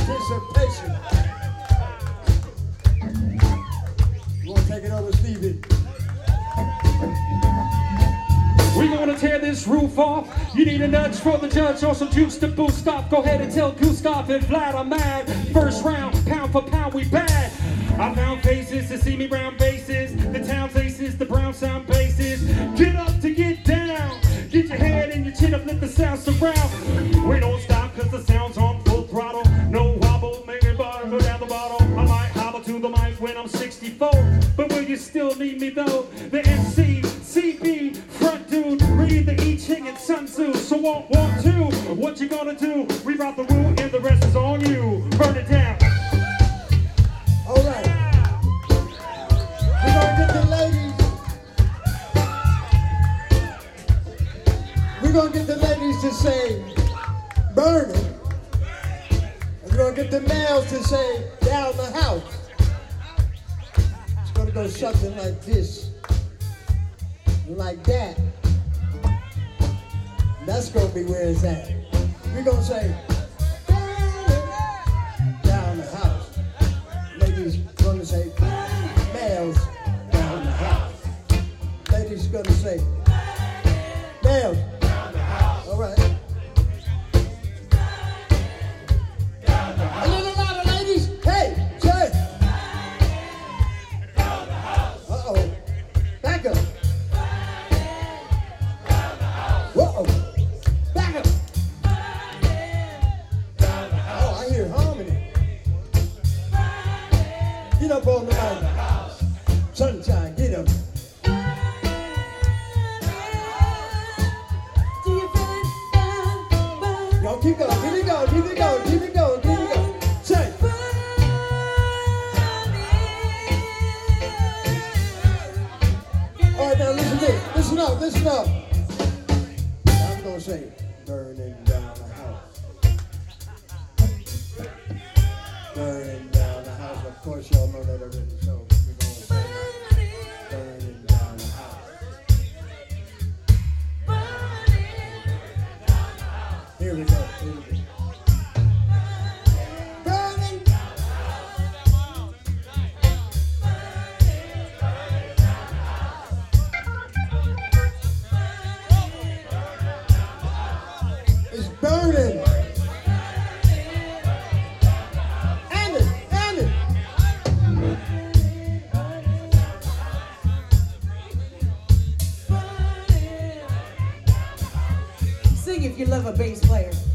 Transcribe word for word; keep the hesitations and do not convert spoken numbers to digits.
anticipation. You want to take it over, Stevie? We gonna tear this roof off. You need a nudge for the judge or some juice to boost off. Go ahead and tell Gustav and Vlad I'm mad. First round, pound for pound, we bad. I found faces to see me round bases. The town's aces, the brown sound bases. Get up to get down. Get your head and your chin up, let the sound surround. We don't stop cause the sound's on full throttle. No wobble, make it bar, go down the bottle. I might hobble to the mic when I'm sixty-four. But will you still need me though? The M C, C B, front dude, read the I Ching and Sun Tzu. So one, one, two, what you gonna do? We brought the rule and the rest is on you. Burn it down. All right. We're gonna get the ladies. We're gonna get the ladies to say, burn it. And we're gonna get the males to say, down the house. It's gonna go something like this. Like that. That's gonna be where it's at. We're gonna say, down the house. Ladies gonna say, males down the house. Ladies gonna say, males down the house. All right. A little louder, ladies. Hey, say. Down the house. Uh oh. Back up. Whoa. Back up. Oh, I hear harmony. Get up on the mic. Sunshine, get up. Do you feel it? Burn, burn. Yo, keep going, keep it going, keep it going, keep it going, keep it going. Say. All right, now listen to this. Listen up, listen up. I'm gonna say, burning down the house. Burning down the house. Of course, y'all know that already, so we're gonna say, burning down the house. Here we go, here we go. Burning. It's burning. And it, and it. Sing if you love a bass player.